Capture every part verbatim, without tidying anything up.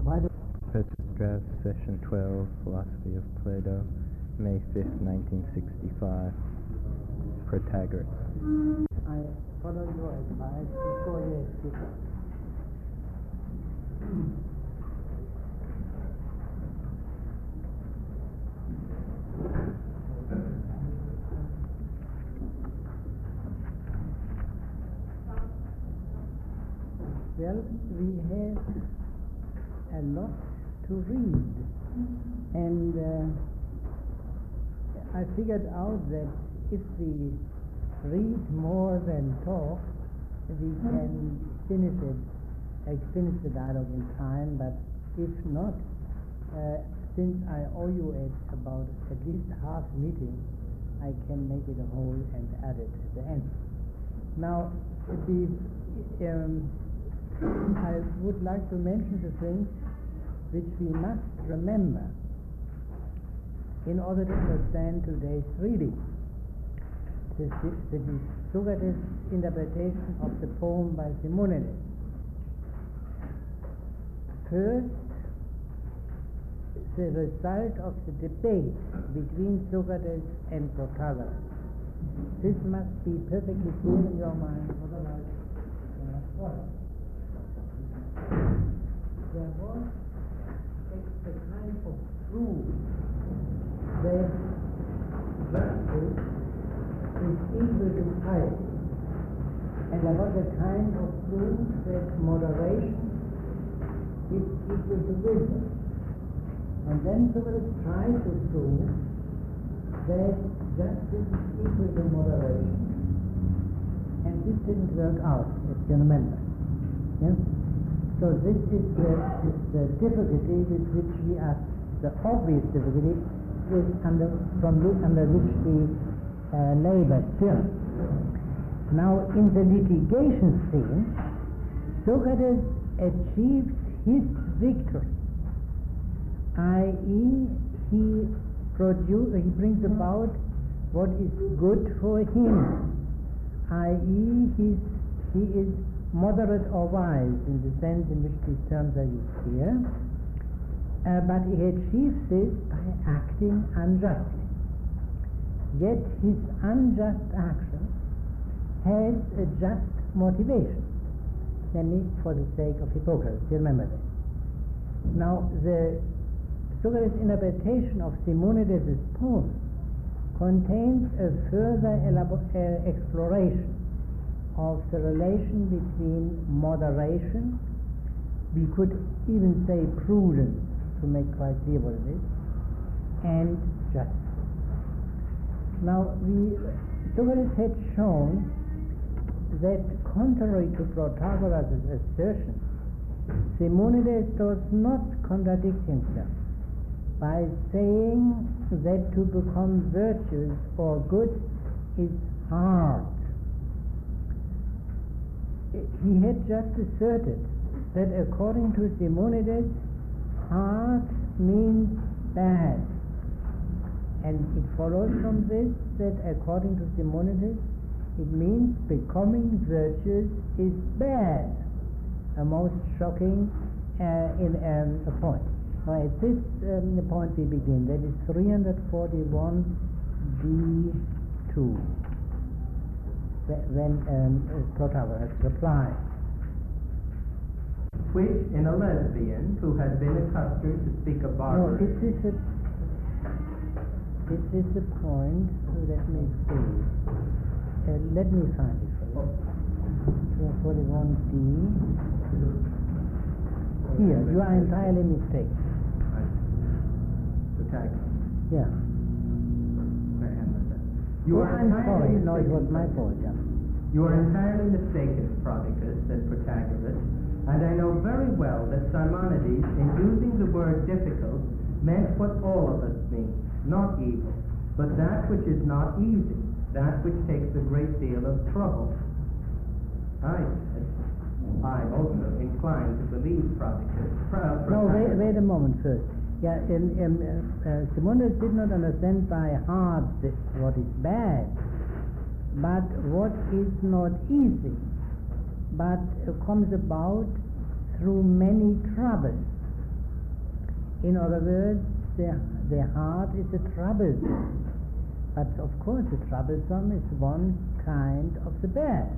Why do Petrus, Session twelve, Philosophy of Plato, May fifth, nineteen sixty-five. Protagoras. I follow your advice before you speak? Well, we have a lot to read, and uh, I figured out that if we read more than talk, we can finish it, uh, finish the dialogue in time, but if not, uh, since I owe you at about at least half meeting, I can make it a whole and add it at the end. Now, the, um, I would like to mention the things which we must remember in order to understand today's reading. The, the, the Socrates' interpretation of the poem by Simonides. First, the result of the debate between Socrates and Protagoras. This must be perfectly clear in your mind, otherwise you cannot follow. There was a kind of proof that justice is equal to piety, and there was a kind of proof that moderation is equal to wisdom. And then Socrates tried to prove that justice is equal to moderation, and this didn't work out, if you remember. Yeah? So this is the, is the difficulty with which we are, the obvious difficulty is under, from which, under which we uh, labor still. Now, in the litigation scene, Socrates achieves his victory, that is, he produce, he brings about what is good for him, that is, he's, he is moderate or wise in the sense in which these terms are used here, uh, but he achieves this by acting unjustly. Yet his unjust action has a just motivation, namely for the sake of Hippocrates. You remember that. Now, the Socrates' interpretation of Simonides' poem contains a further elabor- uh, exploration of the relation between moderation, we could even say prudence, to make quite clear what it is, and justice. Now, we, Socrates had shown that contrary to Protagoras' assertion, Simonides does not contradict himself by saying that to become virtuous or good is hard. He had just asserted that according to Simonides, hard means bad. And it follows from this that according to Simonides, it means becoming virtuous is bad. A most shocking uh, in um, a point. Now, at this um, point we begin. That is three forty-one b two. When um, Protagoras replied, which in a lesbian who has been accustomed to speak of no, barbarism. this is a, this is the point. Let me see. Uh, let me find it for you. three forty-one d. Here, you are entirely mistaken. Protagoras. Yeah. You oh, are I'm sorry. entirely No, it was my mistaken. fault. Yeah. You are entirely mistaken, Prodicus, said Protagoras, and I know very well that Simonides, in using the word difficult, meant what all of us mean, not evil, but that which is not easy, that which takes a great deal of trouble. I said, I'm also inclined to believe Prodicus. Pro- No, wait, wait a moment first. Yeah, in, in, uh, Simonides did not understand by hard this, what is bad, but what is not easy, but uh, comes about through many troubles. In other words, their, their heart is a troublesome. But of course the troublesome is one kind of the bad.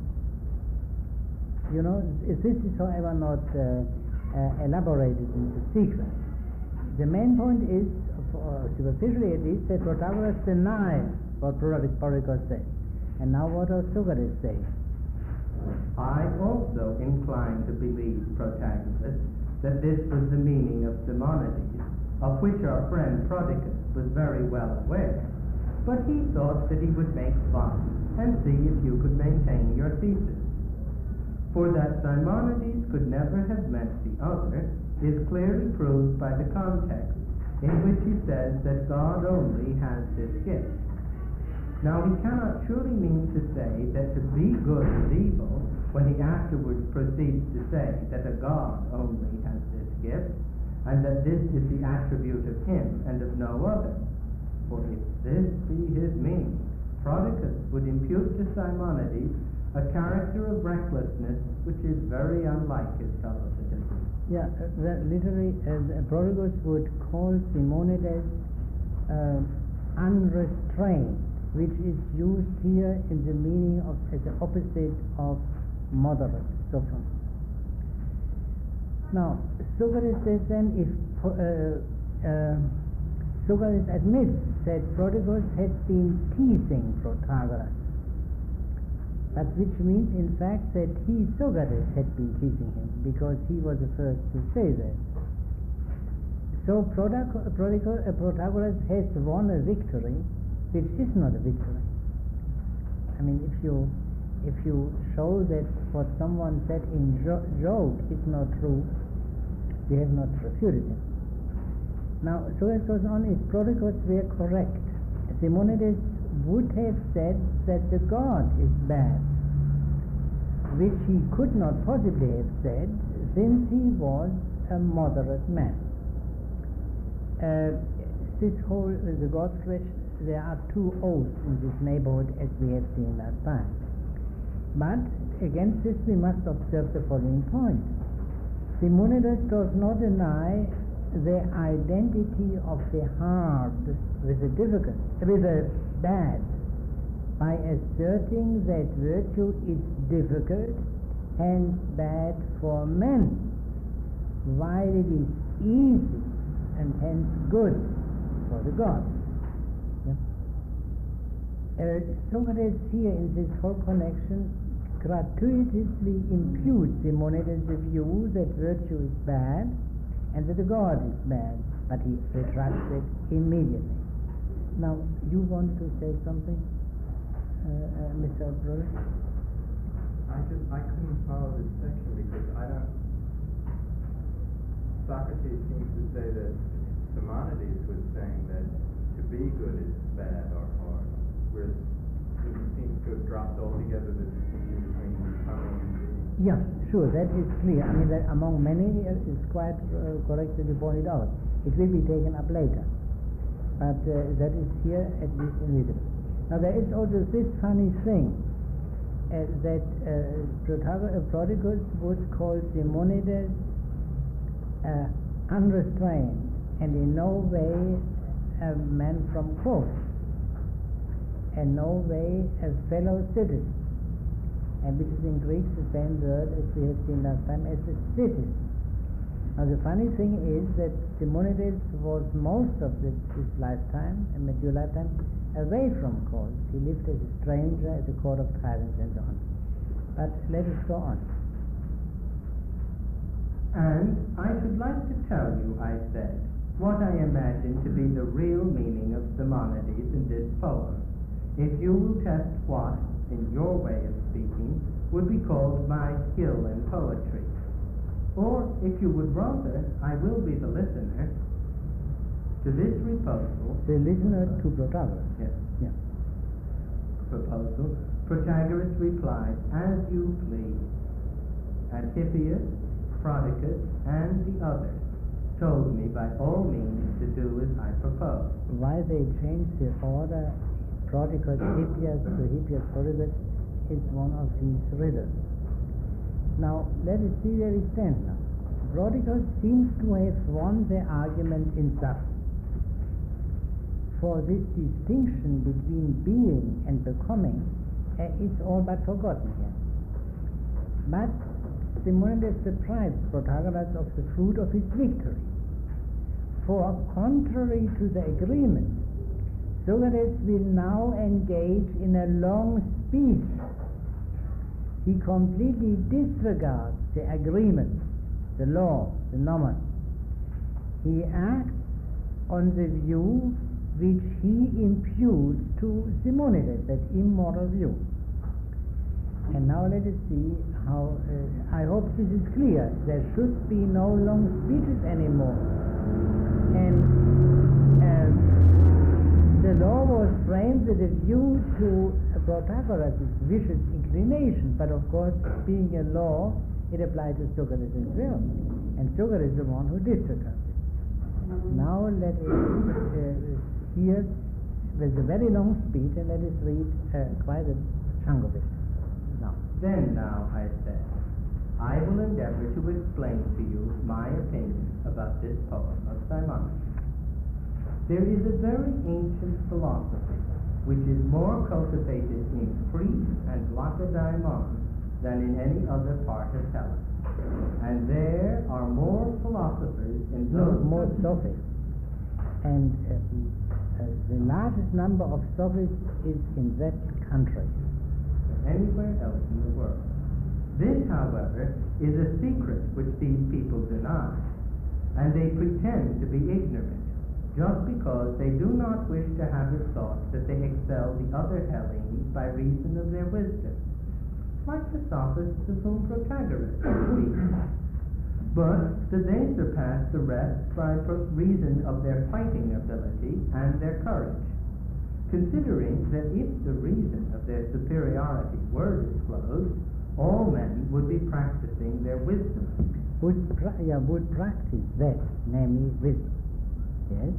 You know, this is however not uh, uh, elaborated in the sequence. The main point is, uh, superficially at least, that Protagoras denies what Prodicus says. And now what does Socrates say? I also incline to believe, Protagoras, that this was the meaning of Simonides, of which our friend Prodicus was very well aware, but he thought that he would make fun and see if you could maintain your thesis. For that Simonides could never have meant the other is clearly proved by the context in which he says that God only has this gift. Now he cannot surely mean to say that to be good is evil when he afterwards proceeds to say that a God only has this gift, and that this is the attribute of him and of no other. For if this be his meaning, Prodicus would impute to Simonides a character of recklessness which is very unlike his fellow citizens. Yeah, uh, the literally, uh, Prodicus would call Simonides uh, unrestrained, which is used here in the meaning of as the opposite of moderate, so far. Now, Socrates says then, if uh, uh, Socrates admits that Prodicus had been teasing Protagoras, but which means in fact that he, Socrates, had been teasing him, because he was the first to say that. So Protac- Prodigal- uh, Protagoras has won a victory which is not a victory. I mean, if you if you show that what someone said in jo- joke is not true, you have not refuted him. Now, so it goes on, if Prodicus were correct, Simonides would have said that the God is bad, which he could not possibly have said since he was a moderate man. Uh, this whole, uh, the God's question, there are two oaths in this neighborhood as we have seen last time. But against this we must observe the following point. Simonides does not deny the identity of the hard with the difficult, with the bad, by asserting that virtue is difficult and bad for men, while it is easy and hence good for the gods. Yeah. Uh, Socrates here in this whole connection gratuitously imputes Simonides the view that virtue is bad and that the God is bad, but he retracts it immediately. Now, you wanted to say something, uh, uh, Mister Brother? I just I couldn't follow this section because I don't. Socrates seems to say that Simonides was saying that to be good is bad or hard, whereas he seems to have dropped altogether the distinction between becoming and being. Yeah, sure, that is clear. I mean, that among many uh, is quite uh, correctly pointed out. It will be taken up later, but uh, that is here at least invisible. Now, there is also this funny thing uh, that uh, Prodicus would call Simonides uh, unrestrained and in no way a man from Cos, and no way a fellow citizen, and which is in Greek the same word as we have seen last time as a citizen. Now the funny thing is that Simonides was most of this, his lifetime, and mature lifetime, away from Cos. He lived as a stranger at the court of tyrants and so on. But let us go on. And I should like to tell you, I said, what I imagine to be the real meaning of Simonides in this poem, if you will test what, in your way of speaking, would be called my skill in poetry. Or, if you would rather, I will be the listener. To this proposal... The listener to Protagoras. Yes. Yeah. Proposal, Protagoras replied, as you please. And Hippias, Prodicus, and the others told me by all means to do as I proposed. Why they changed the order, Prodicus, Hippias to Hippias, Prodicus, is one of these riddles. Now, let us see where we stand now. Prodicus seems to have won the argument in substance. For this distinction between being and becoming uh, is all but forgotten here. But Simonides deprives Protagoras of the fruit of his victory. For contrary to the agreement, Socrates will now engage in a long speech. He completely disregards the agreement, the law, the nomos. He acts on the view which he imputes to Simonides, that immoral view. And now let us see how, uh, I hope this is clear. There should be no long speeches anymore. And uh, the law was framed with a view to Protagoras' vicious inclination, but of course, being a law, it applied to Socrates as well. And Socrates is the one who disregards it. Now let us uh, hear, with a very long speech, and let us read uh, quite a chunk of it. Now. Then now, I said, I will endeavor to explain to you my opinion about this poem of Simonides. There is a very ancient philosophy which is more cultivated in Crete and Lacedaemon than in any other part of Hellas. And there are more philosophers in No, those more countries- sophists. And uh, uh, the largest number of sophists is in that country. than anywhere else in the world. This, however, is a secret which these people deny, and they pretend to be ignorant, just because they do not wish to have it thought that they excel the other Hellenes by reason of their wisdom, like the sophists of whom Protagoras speaks. But that they surpass the rest by pro- reason of their fighting ability and their courage, considering that if the reason of their superiority were disclosed, all men would be practicing their wisdom. Would, pra- yeah, would practice that, namely wisdom. Yes?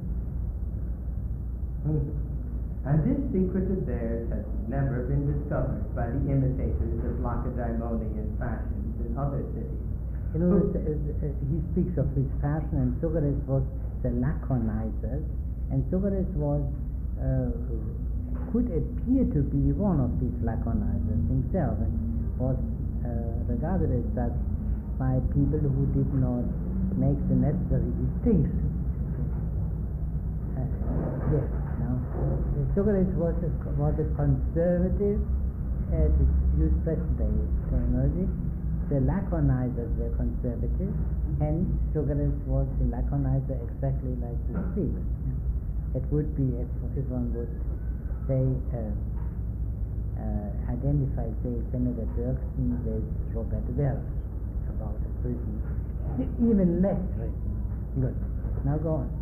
Mhm. And this secret of theirs has never been discovered by the imitators of Lacedaemonian fashions in other cities. You know, uh, uh, he speaks of his fashion, and Socrates was the Laconizers, and Socrates was, uh, could appear to be one of these Laconizers himself, and was uh, regarded as such by people who did not make the necessary distinction. Uh, yes, now, uh, Socrates was a, was a conservative, uh, to use present-day terminology. The Laconizers were conservative, and Socrates was the Laconizer exactly like the speaker. It would be, if, if one would say, uh, uh, identify, say, Senator Bergson with Robert Welch about a person, even less written. Good. Now go on.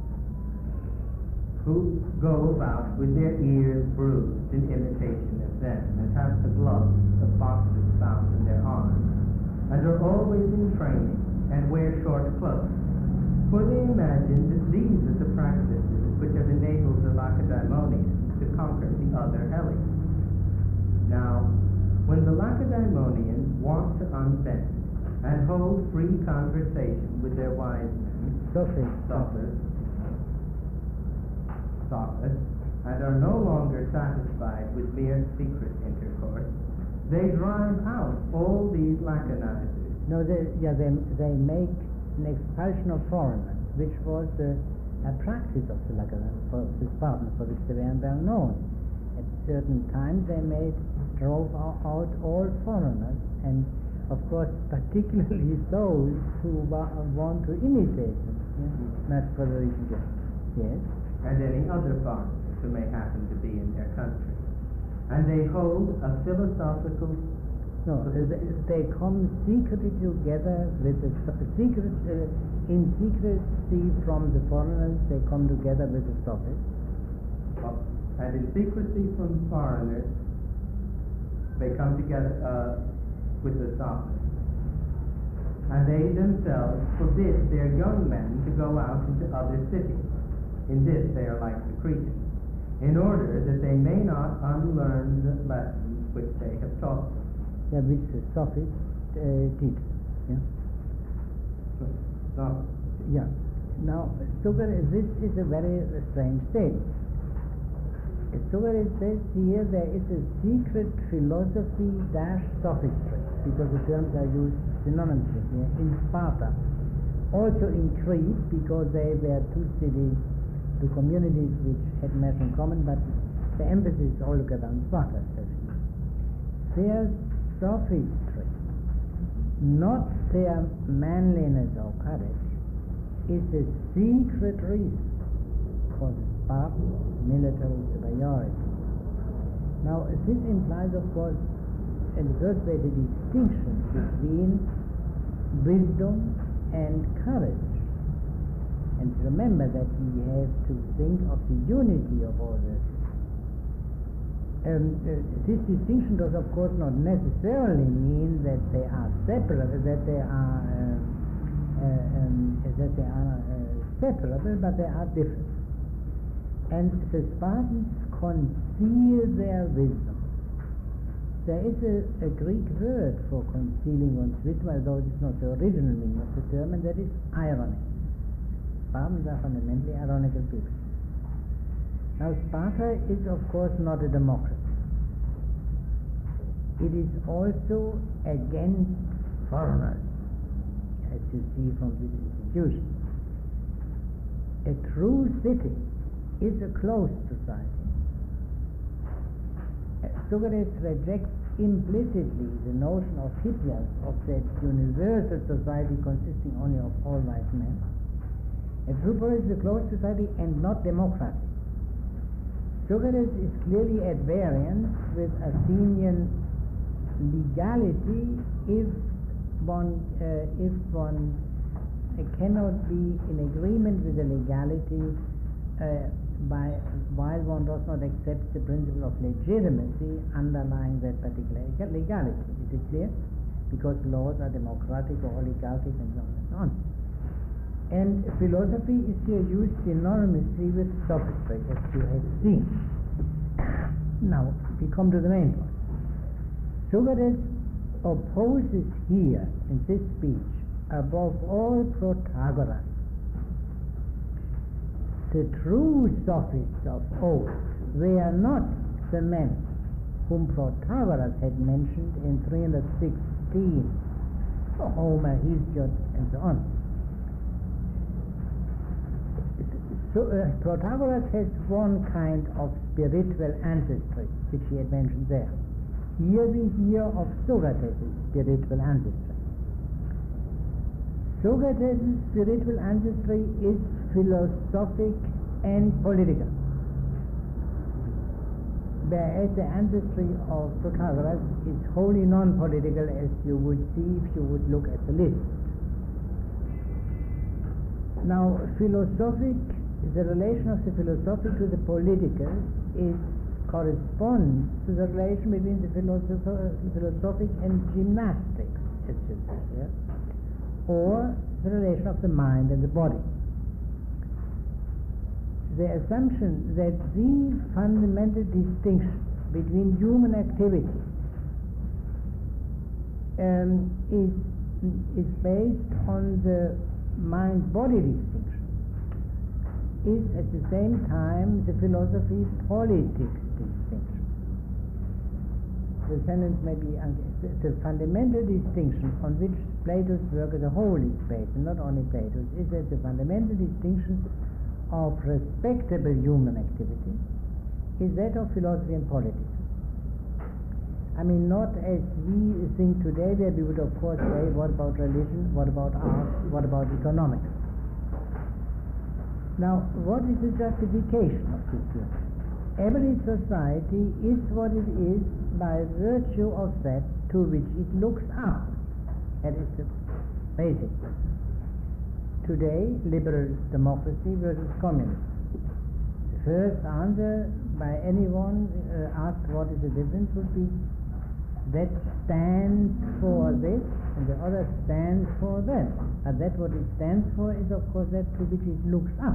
Who go about with their ears bruised in imitation of them, and have the gloves of boxers bound in their arms, and are always in training, and wear short clothes. For they imagine that these are the practices which have enabled the Lacedaemonians to conquer the other Hellenes. Now, when the Lacedaemonians want to unbend and hold free conversation with their wise men, Sophists. sophists, sophists, and are no longer satisfied with mere secret intercourse, they drive out all these Laconizers. No, they, yeah, they, they make an expulsion of foreigners, which was uh, a practice of the Laconizers, for the Spartans, for which they were well known. At certain times they made, drove out all foreigners, and of course particularly those who wa- want to imitate them. Yeah? Not for the reason given. Yes? And any other foreigners who may happen to be in their country. And they hold a philosophical... No, they, they come secretly together with the so- secret, uh, in secrecy from the foreigners, they come together with the sophists. And in secrecy from foreigners, they come together uh, with the sophists. And they themselves forbid their young men to go out into other cities. In this they are like the Cretans, in order that they may not unlearn the lessons which they have taught them. Yeah, which the sophists uh, teach. Yeah? Not Yeah. Now, Socrates, this is a very strange statement. Socrates says here there is a secret philosophy dash sophistry, because the terms are used synonymously here, in Sparta. Also in Crete, because they were two cities, two communities which had much in common, but the emphasis is altogether on Sparta. Their sophistry, not their manliness or courage, is a secret reason for the Spartan military superiority. Now, this implies, of course, in the first place, a distinction between wisdom and courage. And remember that we have to think of the unity of all this. Um, uh, this distinction does, of course, not necessarily mean that they are separate, that they are uh, uh, um, that they are uh, separable, but they are different. And the Spartans conceal their wisdom. There is a, a Greek word for concealing one's wisdom, although it is not the original meaning of the term, and that is irony. Spartans are fundamentally ironical people. Now, Sparta is, of course, not a democracy. It is also against foreigners, as you see from this institution. A true city is a closed society. Socrates rejects implicitly the notion of Hippias, of that universal society consisting only of all white men. A true polis is a closed society and not democratic. Socrates is clearly at variance with Athenian legality if one uh, if one uh, cannot be in agreement with the legality uh, by while one does not accept the principle of legitimacy underlying that particular legality. Is it clear? Because laws are democratic or oligarchic and so on and so on. And philosophy is here used synonymously with sophistry, as you have seen. Now, we come to the main point. Socrates opposes here, in this speech, above all Protagoras. The true sophists of old were not the men whom Protagoras had mentioned in three sixteen, Homer, Hesiod, and so on. So, uh, Protagoras has one kind of spiritual ancestry, which he had mentioned there. Here we hear of Socrates' spiritual ancestry. Socrates' spiritual ancestry is philosophic and political, whereas the ancestry of Protagoras is wholly non-political, as you would see if you would look at the list. Now, philosophic, the relation of the philosophic to the political is corresponds to the relation between the philosoph- philosophic and gymnastics, as you say here, or the relation of the mind and the body. The assumption that the fundamental distinction between human activity um, is, is based on the mind-body distinction is at the same time the philosophy politics distinction. The sentence may be the, the fundamental distinction on which Plato's work as a whole is based, and not only Plato's, is that the fundamental distinction of respectable human activity is that of philosophy and politics. I mean, not as we think today, where we would of course say, what about religion, what about art, what about economics? Now, what is the justification of this view? Every society is what it is by virtue of that to which it looks up. That is the basic. Today, liberal democracy versus communism. The first answer by anyone uh, asked what is the difference would be that stands for this and the other stands for that. And that what it stands for is of course that to which it looks up.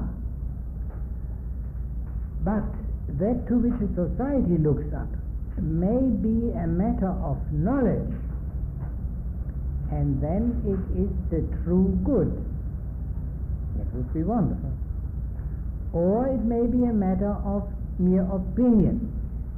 But that to which a society looks up may be a matter of knowledge, and then it is the true good. That would be wonderful. Or it may be a matter of mere opinion.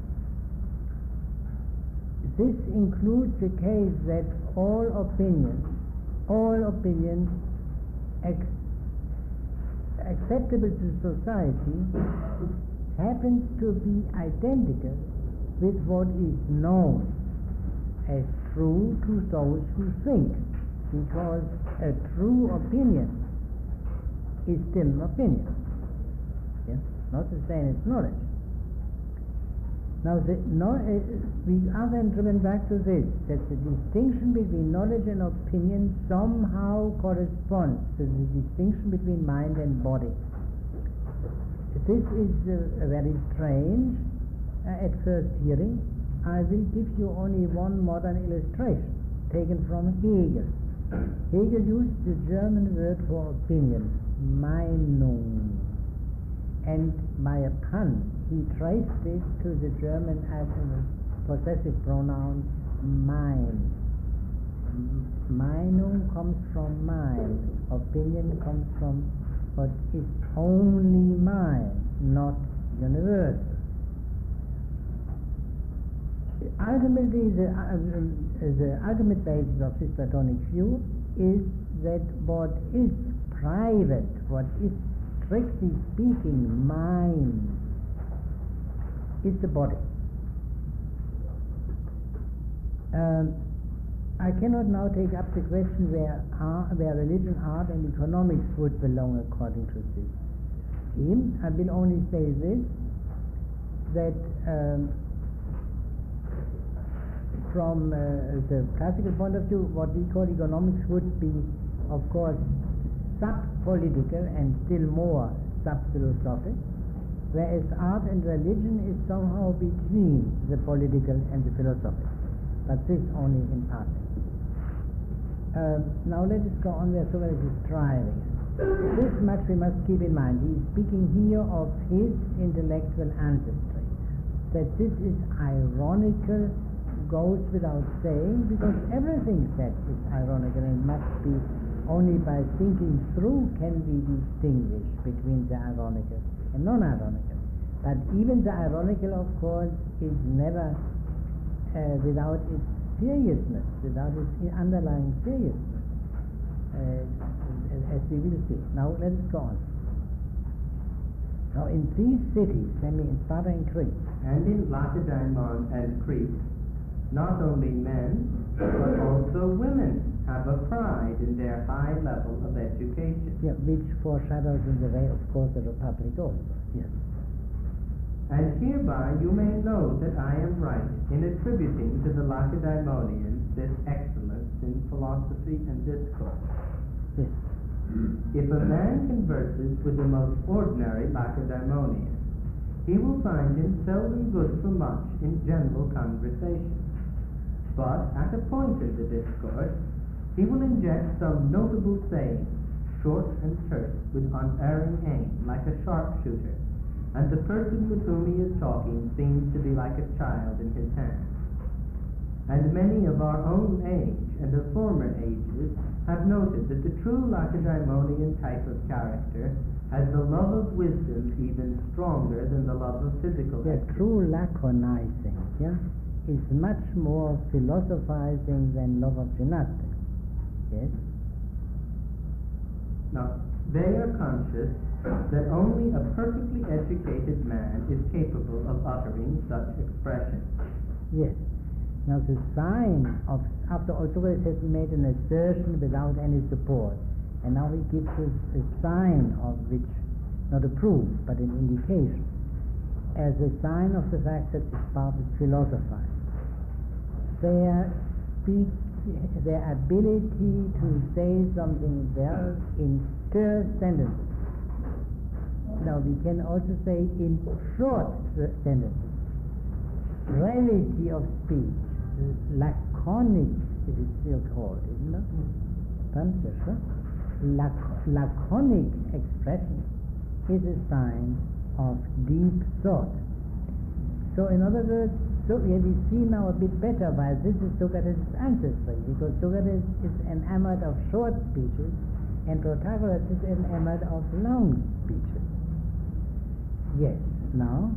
This includes the case that all opinions, all opinions ac- acceptable to society happens to be identical with what is known as true to those who think, because a true opinion is still an opinion, yeah? Not the same as knowledge. Now, the, no, uh, we are then driven back to this, that the distinction between knowledge and opinion somehow corresponds to the distinction between mind and body. This is uh, very strange uh, at first hearing. I will give you only one modern illustration, taken from Hegel. Hegel used the German word for opinion, Meinung, and by a pun he traced it to the German uh, possessive pronoun mein. Meinung comes from mind, opinion comes from what is only mine, not universal. Ultimately, the, uh, the ultimate basis of this Platonic view is that what is private, what is strictly speaking mine, is the body. Um, I cannot now take up the question where, art, where religion, art, and economics would belong according to this scheme. I will only say this, that um, from uh, the classical point of view, what we call economics would be, of course, sub-political and still more sub-philosophic, whereas art and religion is somehow between the political and the philosophical, but this only in part. Uh, now let us go on where Socrates is striving. This much we must keep in mind. He is speaking here of his intellectual ancestry. That this is ironical goes without saying, because everything said is ironical and must be only by thinking through can be distinguished between the ironical and non-ironical. But even the ironical, of course, is never uh, without its seriousness, without its underlying seriousness, uh, as we will see. Now let us go on. Now in these cities, namely in Sparta and Crete, and in Lacedaemon and Crete, not only men, but also women have a pride in their high level of education. Yeah, which foreshadows in the way, of course, the Republic also. Yes. And hereby you may know that I am right in attributing to the Lacedaemonians this excellence in philosophy and discourse. Yes. If a man converses with the most ordinary Lacedaemonian, he will find him seldom good for much in general conversation. But at a point in the discourse, he will inject some notable saying, short and terse, with unerring aim, like a sharpshooter, and the person with whom he is talking seems to be like a child in his hands. And many of our own age and of former ages have noted that the true Lacedaemonian type of character has the love of wisdom even stronger than the love of physical The excellence. true laconizing, yeah, is much more philosophizing than love of gymnastics. Yes? Now, they are conscious that only a perfectly educated man is capable of uttering such expressions. Yes. Now the sign of, after all, Socrates has made an assertion without any support, and now he gives us a sign of which, not a proof, but an indication, as a sign of the fact that the Spartans philosophize. Their speak, their ability to say something well in terse sentences. Now we can also say in short sentences. Brevity of speech, laconic it is still called, isn't it? Mm. Lac- laconic expression is a sign of deep thought. So in other words, so yeah, we see now a bit better why this is Socrates' ancestry, because Socrates is enamored of short speeches and Protagoras is enamored of long speeches. Yes, now?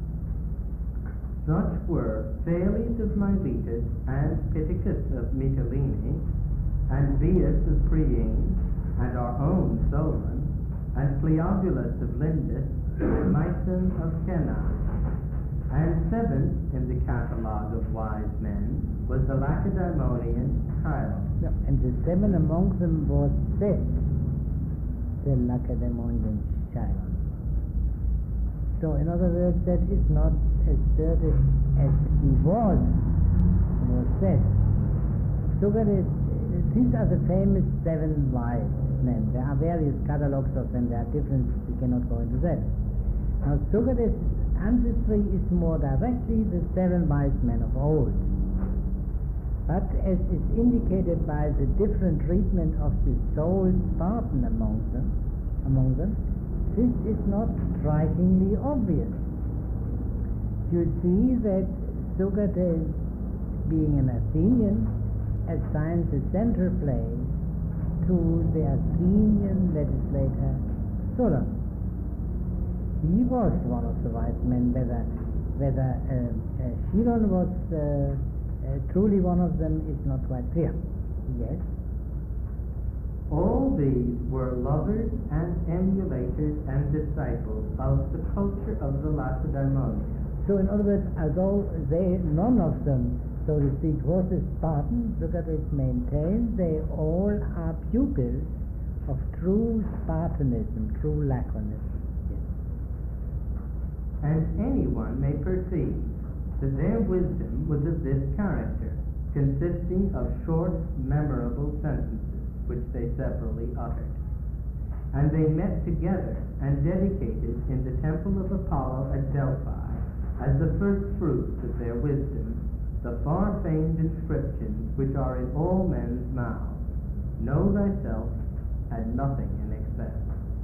Such were Thales of Miletus and Pittacus of Mytilene, and Bias of Priene, and our own Solon, and Cleobulus of Lindus, and Myson of Cannae. And seventh in the catalogue of wise men was the Lacedaemonian Chiron. No, and the seven among them was Seth, the Lacedaemonian Chiron. So, in other words, that is not as certain as he was, was said. So that is, these are the famous seven wise men. There are various catalogues of them. There are differences. We cannot go into that. Now, Socrates' ancestry is more directly the seven wise men of old. But as is indicated by the different treatment of the sole Spartan among them, among them, this is not strikingly obvious. You see that Socrates, being an Athenian, assigns a central place to the Athenian legislator Solon. He was one of the wise men. Whether whether uh, uh, Chiron was uh, uh, truly one of them is not quite clear. Yes. All these were lovers and emulators and disciples of the culture of the Lacedaemonians. So, in other words, although they none of them, so to speak, was a Spartan, Socrates maintains they all are pupils of true Spartanism, true Laconism. And anyone may perceive that their wisdom was of this character, consisting of short, memorable sentences, which they severally uttered. And they met together and dedicated in the temple of Apollo at Delphi, as the first fruits of their wisdom, the far-famed inscriptions which are in all men's mouths: Know thyself, and nothing in excess.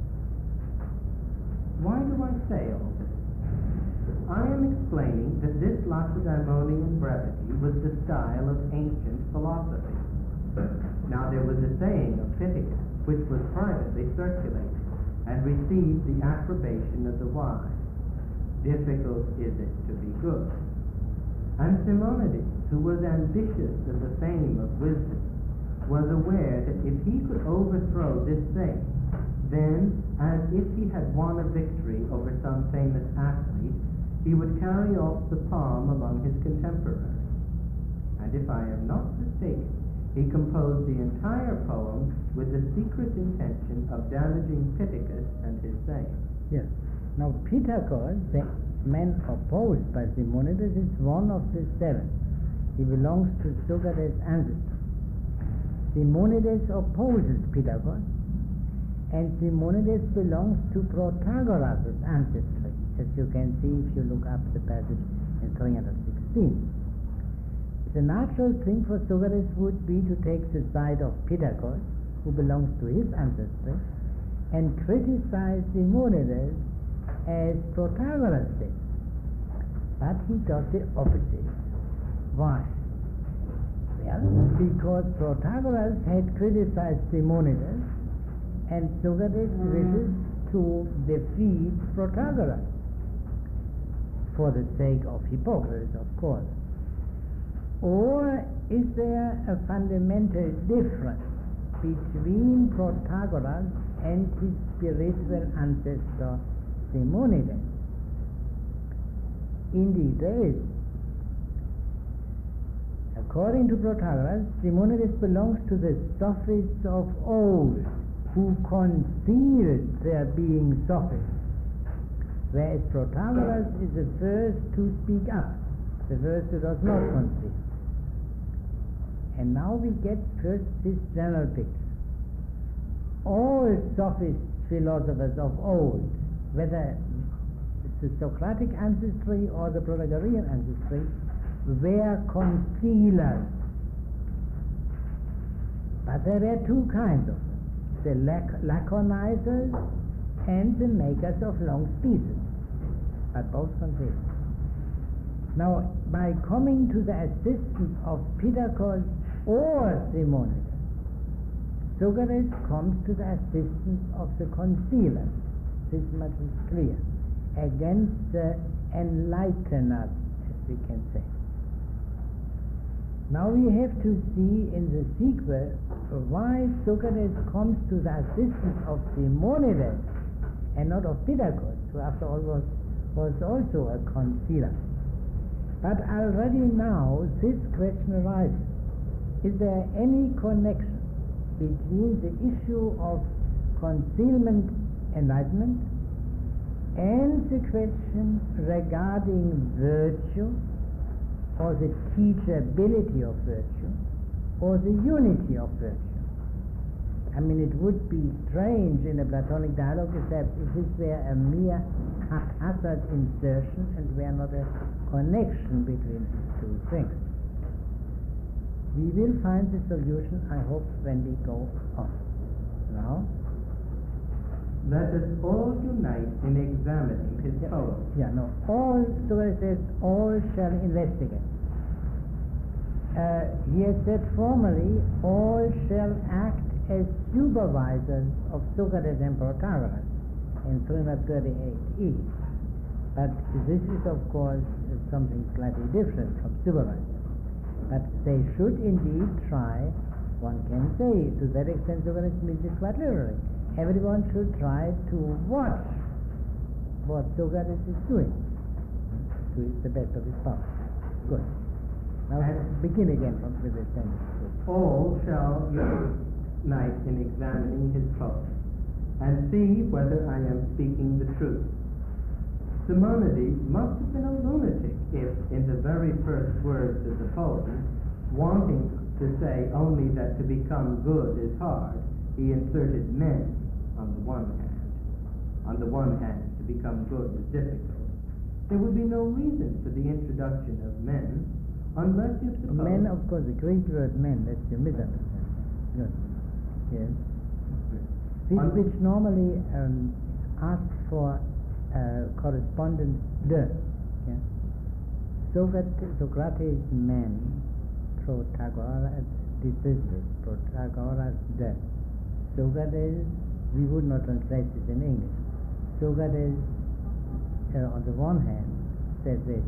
Why do I say all this? I am explaining that this Lacedaemonian brevity was the style of ancient philosophy. Now there was a saying of Pittacus, which was privately circulated, and received the approbation of the wise: difficult is it to be good. And Simonides, who was ambitious of the fame of wisdom, was aware that if he could overthrow this saying, then, as if he had won a victory over some famous athlete, he would carry off the palm among his contemporaries. And if I am not mistaken, he composed the entire poem with the secret intention of damaging Pittacus and his saying. Yes. Now, Pittacus, the man opposed by Simonides, is one of the seven. He belongs to Socrates' ancestry. Simonides opposes Pittacus, and Simonides belongs to Protagoras' ancestry, as you can see if you look up the passage in three sixteen. The natural thing for Socrates would be to take the side of Pittacus, who belongs to his ancestry, and criticize Simonides as Protagoras did. But he does the opposite. Why? Well, because Protagoras had criticized Simonides, and Socrates wishes to defeat Protagoras, for the sake of Hippocrates, of course. Or is there a fundamental difference between Protagoras and his spiritual ancestor Simonides? Indeed, there is. According to Protagoras, Simonides belongs to the sophists of old, who concealed their being sophists, whereas Protagoras is the first to speak up, the first who does not conceal. And now we get first this general picture. All sophist philosophers of old, whether it's the Socratic ancestry or the Protagorean ancestry, were concealers. But there were two kinds of them: the lac- laconizers and the makers of long speeches, but both concealed. Now, by coming to the assistance of Pittacus or Simonides, Socrates comes to the assistance of the concealers. This much is clear. Against the enlighteners, as we can say. Now we have to see in the sequel why Socrates comes to the assistance of Simonides and not of Pythagoras, who after all was, was also a concealer. But already now this question arises. Is there any connection between the issue of concealment enlightenment and the question regarding virtue, or the teachability of virtue, or the unity of virtue? I mean, it would be strange in a Platonic dialogue if, that, if this were a mere haphazard insertion and were not a connection between these two things. We will find the solution, I hope, when we go on. Now, let us all unite in examining his yeah, poem. Yeah, no. All, so it says, all shall investigate. Uh, he has said formally, all shall act as supervisors of Socrates and Protagoras in three thirty-eight E. But this is, of course, something slightly different from supervisor. But they should indeed try, one can say, to that extent Socrates means it quite literally. Everyone should try to watch what Socrates is doing to the best of his power. Good. Now And begin again from with the sentence. all shall unite in examining his poem, and see whether I am speaking the truth. Simonides must have been a lunatic if, in the very first words of the poem, wanting to say only that to become good is hard, he inserted men on the one hand. On the one hand, to become good is difficult. There would be no reason for the introduction of men unless you suppose... Men, of course, the Greek word men, that's your misunderstanding. Good. Yes. Which, Un- which normally um, asks for uh, correspondence de. Yeah? Socrates, Socrates men, Protagoras, this is it, Protagoras de. Socrates, we would not translate this in English. Socrates, uh, on the one hand, says this.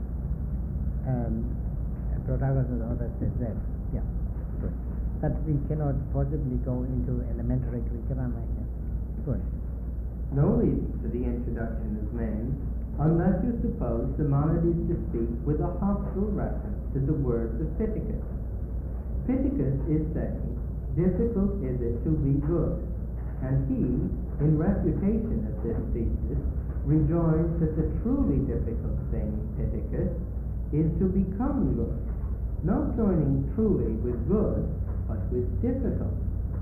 Um, Protagoras on the other says that. Yeah, good. But we cannot possibly go into elementary Greek grammar here. Good. No reason for the introduction of men, unless you suppose Simonides to speak with a hostile reference to the words of Pittacus. Pittacus is saying, difficult is it to be good, and he, in refutation of this thesis, rejoins that the truly difficult thing, Pittacus, is to become good, not joining truly with good, but with difficult.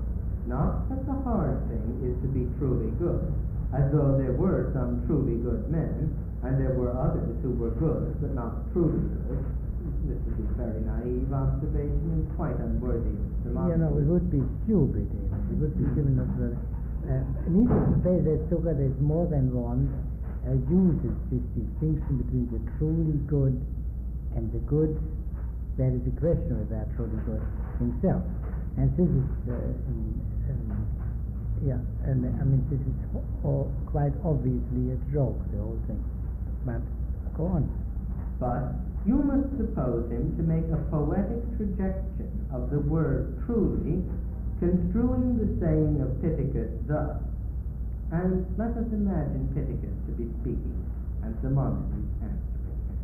Not that the hard thing is to be truly good, as though there were some truly good men, and there were others who were good, but not truly good. This is a very naive observation and quite unworthy of Simonides. You know, it would be stupid, even. It would be stupid not to... Uh, needless to say that Socrates more than once uh, uses this distinction between the truly good and the good. There is a question of that truly good himself. And this is, uh, um, um, yeah, and I mean, this is o- quite obviously a joke, the whole thing. But, go on. But you must suppose him to make a poetic trajection of the word truly, construing the saying of Pittacus thus. And let us imagine Pittacus to be speaking, and Simonides answering him.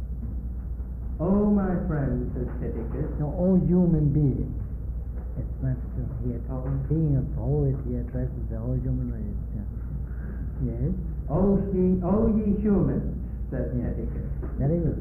Oh, my friend, says Pittacus. No, all human beings. It's not true. He had, being a poet, he addresses the whole human race. Yeah. Yes? Oh, ye, oh, ye humans, says Yes. Pittacus. Very good.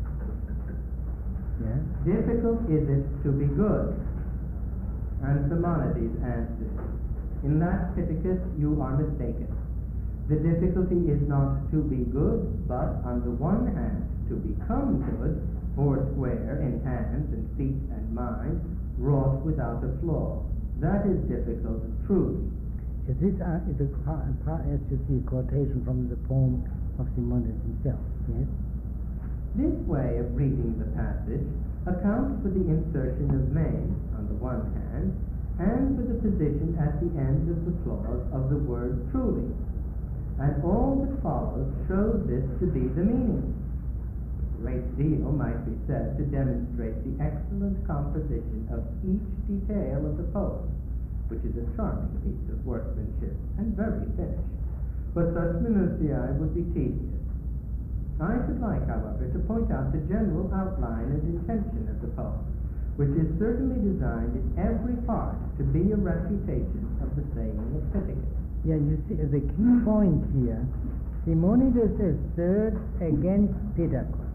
Yeah? Difficult is it to be good. And Simonides answers, in that, Pittacus, you are mistaken. The difficulty is not to be good, but on the one hand, to become good, foursquare in hands and feet and mind, wrought without a flaw. That is difficult, truly. Is this uh, is a, as you see, a quotation from the poem of Simonides himself? Yes? This way of reading the passage accounts for the insertion of men, on the one hand, and for the position at the end of the clause of the word truly. And all that follows shows this to be the meaning. A great deal might be said to demonstrate the excellent composition of each detail of the poem, which is a charming piece of workmanship and very finished. But such minutiae would be tedious. I should like, however, to point out the general outline and intention of the poem, which is certainly designed in every part to be a refutation of the saying of Pittacus. Yeah, you see, the key point here, Simonides asserts against Pittacus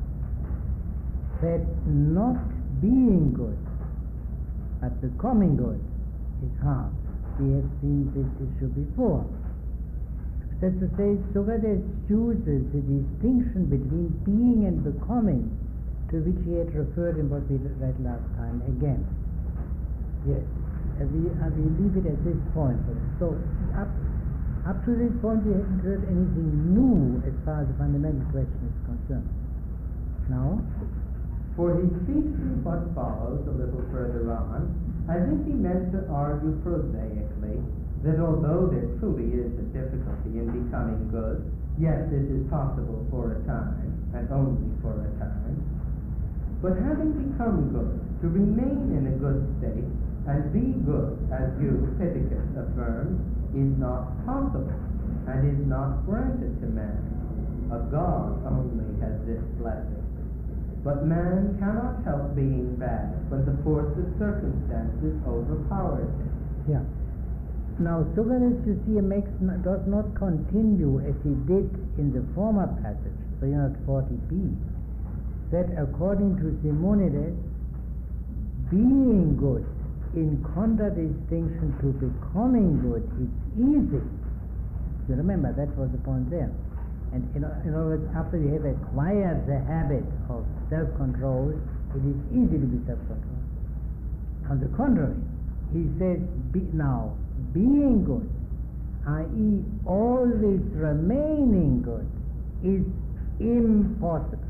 that not being good, but becoming good, is hard. We have seen this issue before. That's to say, Socrates uses the distinction between being and becoming, to which he had referred in what we read last time again. Yes, and we, and we leave it at this point. So, up, up to this point, we haven't heard anything new as far as the fundamental question is concerned. Now, for he speaks in what follows a little further on, as if he meant to argue prosaically that although there truly is a difficulty in becoming good, yet this is possible for a time, and only for a time. But having become good, to remain in a good state and be good, as you, Pittacus, affirm, is not possible, and is not granted to man. A god only has this blessing. But man cannot help being bad when the force of circumstances overpowers him. yeah. Now, Socrates, you see, makes n- does not continue as he did in the former passage, three forty b, that according to Simonides, being good in contradistinction to becoming good is easy. You remember, that was the point there. And in, in other words, after you have acquired the habit of self-control, it is easy to be self-controlled. On the contrary, he says, be, now, being good, that is always remaining good, is impossible.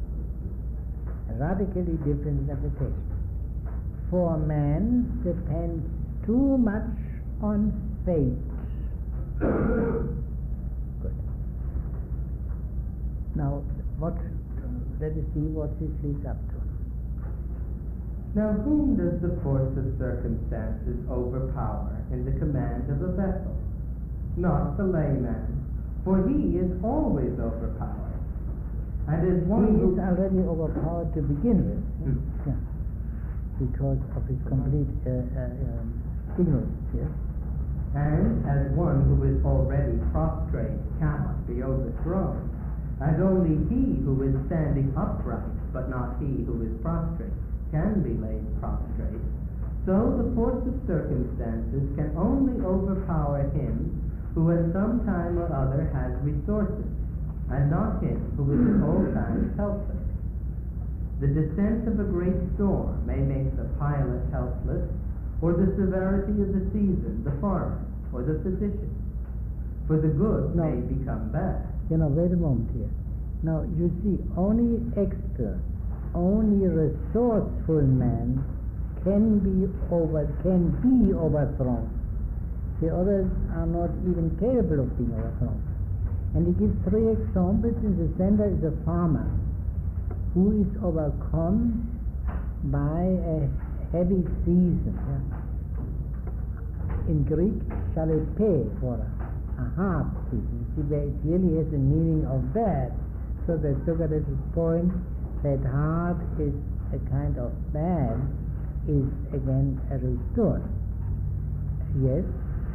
A radically different interpretation. For man depends too much on fate. Good. Now, what, let us see what this leads up to. Now, whom does the force of circumstances overpower in the command of a vessel? Not the layman, for he is always overpowered. And as one He who is already overpowered to begin with, Hmm. yeah, because of his complete uh, uh, um, ignorance, yes. and as one who is already prostrate cannot be overthrown, and only he who is standing upright, but not he who is prostrate, can be laid prostrate, so the force of circumstances can only overpower him who at some time or other has resources, and not him who is at all times helpless. The descent of a great storm may make the pilot helpless, or the severity of the season, the farmer, or the physician. For the good No. may become bad. You know, wait a moment here. Now, you see, only expert, only resourceful man can be over, can be overthrown. The others are not even capable of being overthrown. And he gives three examples. In the center is a farmer who is overcome by a heavy season. Yeah. In Greek, chalepe, for a, a hard season. You see, where it really has the meaning of bad. So that Socrates' point that hard is a kind of bad is again a restored. Yes?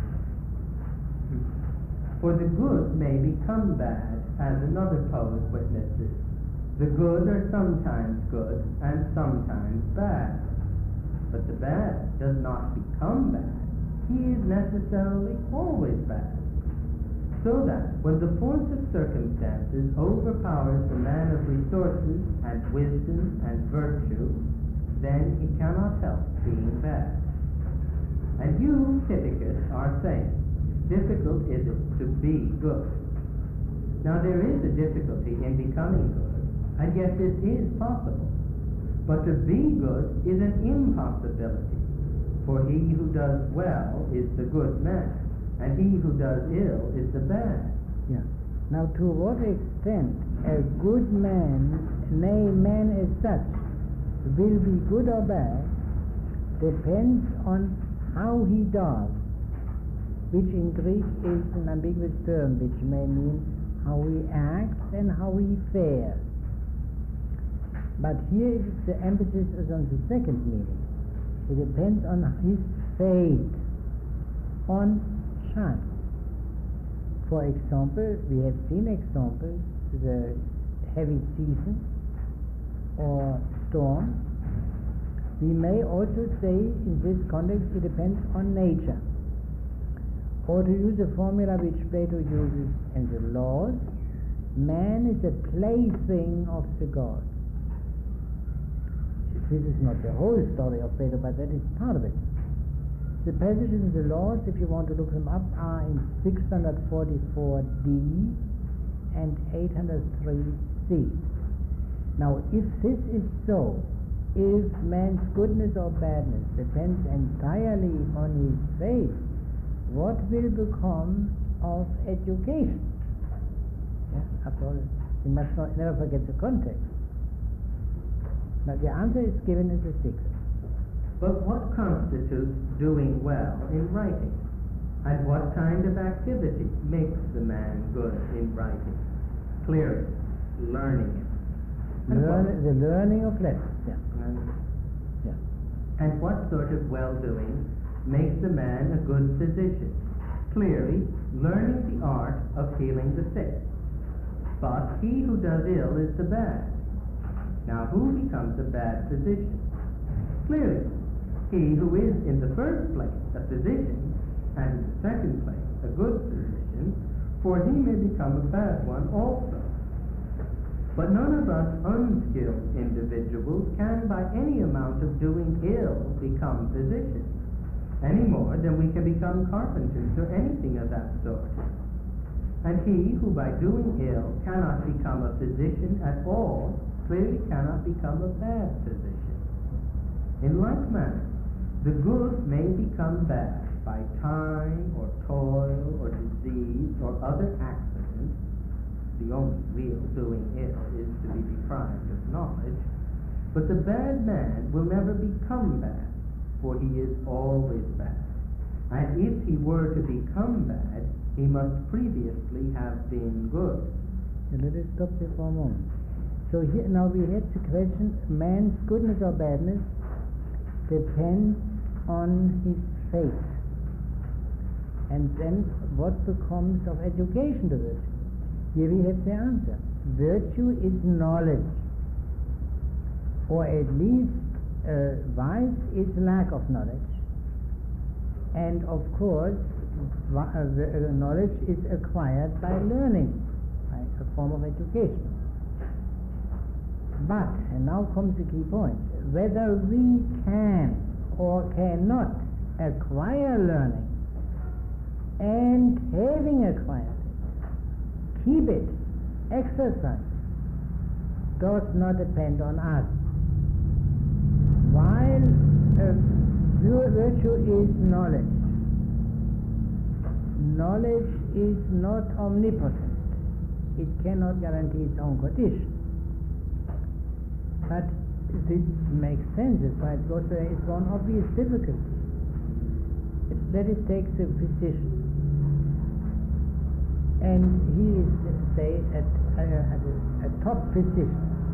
For the good may become bad, as another poet witnesses. The good are sometimes good and sometimes bad. But the bad does not become bad. He is necessarily always bad. So that when the force of circumstances overpowers the man of resources and wisdom and virtue, then he cannot help being bad. And you, Pittacus, are saying, difficult is it to be good. Now there is a difficulty in becoming good, and yet this is possible. But to be good is an impossibility, For he who does well is the good man, and he who does ill is the bad. Yeah. Now, to what extent a good man, nay, man as such, will be good or bad, depends on how he does, which in Greek is an ambiguous term, which may mean how he acts and how he fares. But here the emphasis is on the second meaning. It depends on his fate, on chance. For example, we have seen examples, the heavy season or storm. We may also say in this context it depends on nature. Or to use a formula which Plato uses in the Laws, man is a plaything of the gods. This is not the whole story of Plato, but that is part of it. The passages in the Laws, if you want to look them up, are in six forty-four D and eight oh three C. Now, if this is so, if man's goodness or badness depends entirely on his faith, what will become of education? Yeah, after all, we must not, never forget the context. Now, the answer is given in the sixth. But what constitutes doing well in writing? And what kind of activity makes the man good in writing? Clearly, learning it. And Learn, what- the learning of lessons, yeah. And, yeah. and what sort of well-doing makes a man a good physician? Clearly, learning the art of healing the sick. But he who does ill is the bad. Now, who becomes a bad physician? Clearly, he who is in the first place a physician, and in the second place a good physician, for he may become a bad one also. But none of us unskilled individuals can by any amount of doing ill become physicians, any more than we can become carpenters or anything of that sort. And he who by doing ill cannot become a physician at all, clearly cannot become a bad physician. In like manner, the good may become bad by time or toil or disease or other accident. The only real doing ill is to be deprived of knowledge. But the bad man will never become bad, for he is always bad. And if he were to become bad, he must previously have been good. And let us stop here for a moment. So here now we have the question, man's goodness or badness depends on his faith. And then what becomes of education to virtue? Here we have the answer. Virtue is knowledge, or at least uh, vice is lack of knowledge. And of course, vi- uh, the, uh, knowledge is acquired by learning, by a form of education. But, and now comes the key point, whether we can or cannot acquire learning, and having acquired it, keep it, exercise, does not depend on us. While uh, virtue is knowledge, knowledge is not omnipotent. It cannot guarantee its own condition. But this makes sense, that's why it goes there is one obvious difficulty. Let us take the physician. And he is, say, at, uh, at a, a top physician.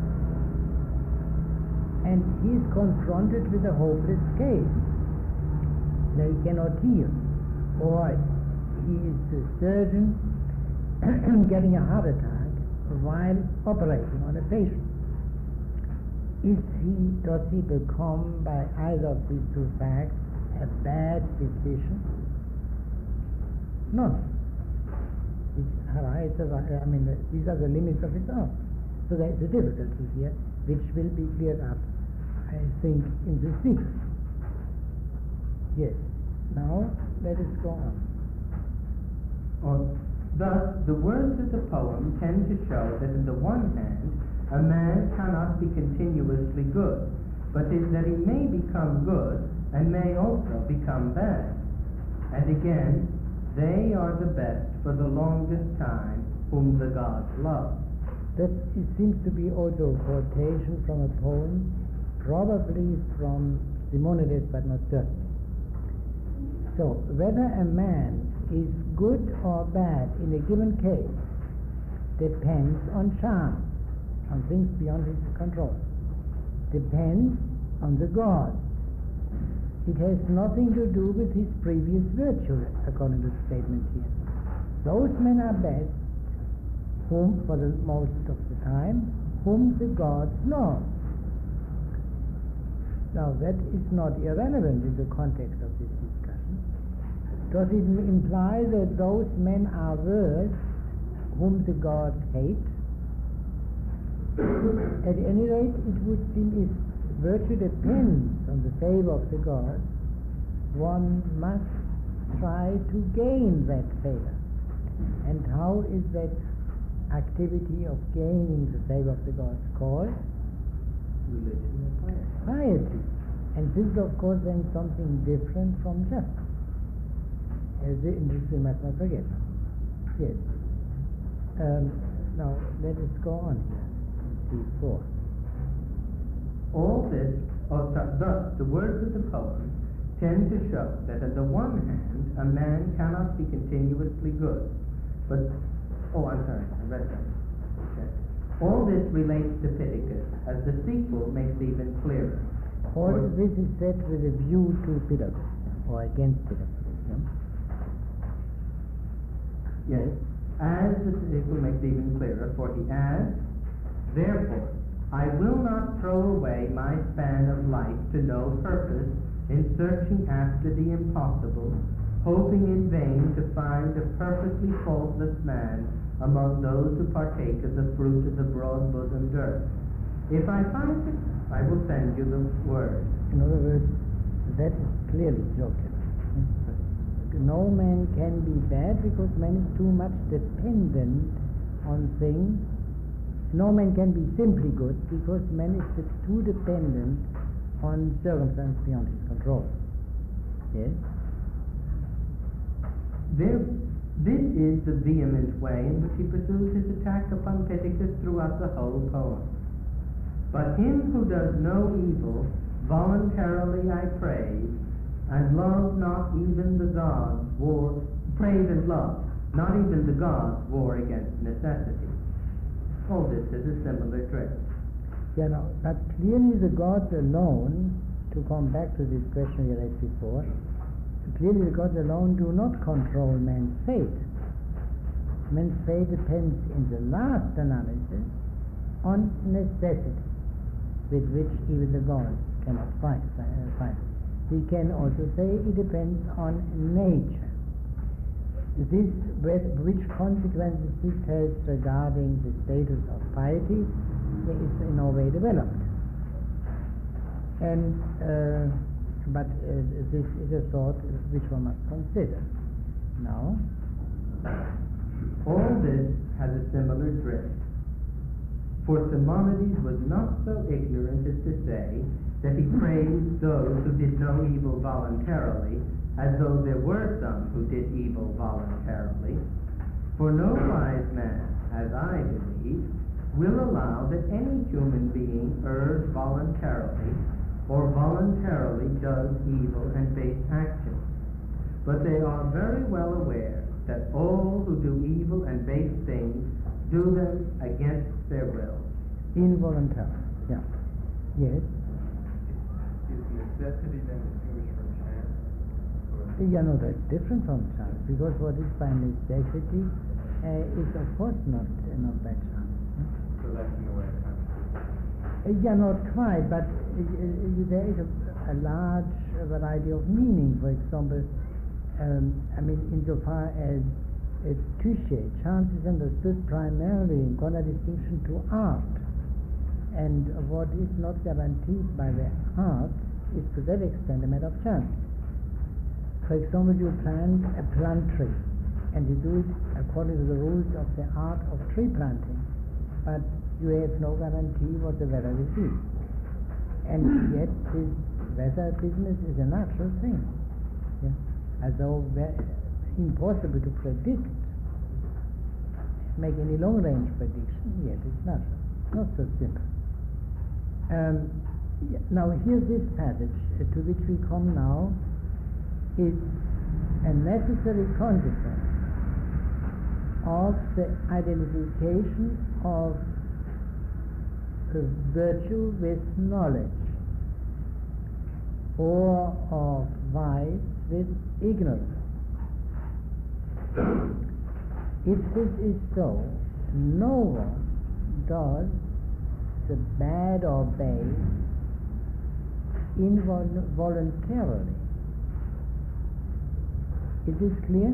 And he is confronted with a hopeless case that he cannot heal. Or he is a surgeon getting a heart attack while operating on a patient. Is he, does he become, by either of these two facts, a bad physician? No. His rights are, I mean, these are the limits of his art. So there is a difficulty here, which will be cleared up, I think, in the sixth. Yes. Now, let us go on. Or, thus, the words of the poem tend to show that on the one hand, a man cannot be continuously good, but is that he may become good and may also become bad. And again, they are the best for the longest time whom the gods love. That it seems to be also a quotation from a poem, probably from Simonides, but not certain. So, whether a man is good or bad in a given case depends on chance, on things beyond his control. Depends on the gods. It has nothing to do with his previous virtue, according to the statement here. Those men are best, whom, for the most of the time, whom the gods love. Now, that is not irrelevant in the context of this discussion. Does it imply that those men are worse whom the gods hate? At any rate, it would seem if virtue depends on the favor of the gods, one must try to gain that favor. And how is that activity of gaining the favor of the gods called? Religion and piety. Piety. And this is, of course, then something different from justice. As the industry must not forget. Yes. Um, now, let us go on here. See four. All this, or th- thus, the words of the poem tend to show that on the one hand, a man cannot be continuously good, but, oh, I'm sorry, I read that. Okay. All this relates to Pittacus, as the sequel makes even clearer. All For- this is said with a view to Pittacus, or against Pittacus. Yeah? Yes, as the sequel makes even clearer, for he adds, therefore, I will not throw away my span of life to no purpose in searching after the impossible, hoping in vain to find a perfectly faultless man among those who partake of the fruit of the broad-bosomed earth. If I find it, I will send you the word. In other words, that is clearly joking. No man can be bad because man is too much dependent on things. No man can be simply good because man is too dependent on circumstances beyond his control. Yes? There, this is the vehement way in which he pursues his attack upon Pittacus throughout the whole poem. But him who does no evil, voluntarily I praise, and love not even the gods, war, praise and love, not even the gods war against necessity. All this is a similar trick. Yeah, no, but clearly the gods alone, to come back to this question we raised before, clearly the gods alone do not control man's fate. Man's fate depends in the last analysis on necessity, with which even the gods cannot fight. Uh, fight. We can also say it depends on nature. This, which consequences this has regarding the status of piety is in no way developed. And uh, but uh, this is a thought which one must consider. Now, all this has a similar drift. For Simonides was not so ignorant as to say that he praised those who did no evil voluntarily, as though there were some who did evil voluntarily. For no wise man, as I believe, will allow that any human being errs voluntarily, or voluntarily does evil and base actions. But they are very well aware that all who do evil and base things do them against their will. involuntarily. Yeah. Yes. Is necessity then distinguished from chance? Or- Yeah, no, that's different from chance, because what is by necessity uh, is of course not uh, not by chance. So that's in the way of consciousness. Uh, yeah, not quite, but uh, uh, there is a, a large variety of meaning. For example, um, I mean, insofar as uh, touche, chance is understood primarily in contradistinction to art, and what is not guaranteed by the art is to that extent a matter of chance. For example, you plant a plum tree, and you do it according to the rules of the art of tree planting, but you have no guarantee what the weather will be. And yet this weather business is a natural thing. Yeah? Although very impossible to predict, make any long-range prediction, yet it's natural, not so simple. Um, yeah, now here this passage uh, to which we come now is a necessary consequence of the identification of uh, virtue with knowledge, or of vice with ignorance. If this is so, no one does the bad or base involuntarily. Is this clear?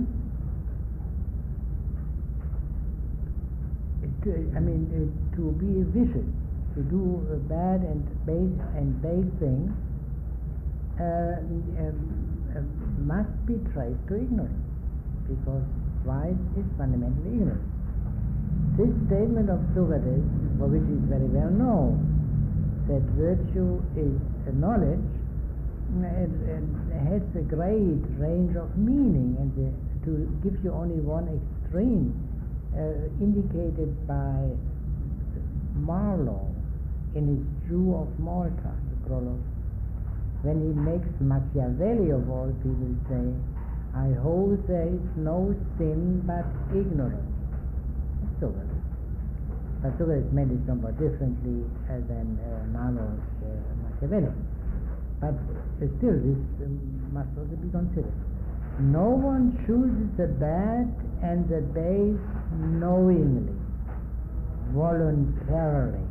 It, I mean, it, to be vicious, to do a bad and base and base things, uh, um, uh, must be traced to ignorance, because vice is fundamentally ignorance. This statement of Socrates, for which is very well known, that virtue is a knowledge, it, it has a great range of meaning, and the, to give you only one extreme, uh, indicated by Marlowe in his Jew of Malta, the prologue, when he makes Machiavelli of all people say, I hold there is no sin but ignorance. Socrates. But Socrates meant it somewhat differently uh, than uh, Marlowe's uh, Machiavelli. But uh, still, this um, must also be considered. No one chooses the bad and the base knowingly, voluntarily.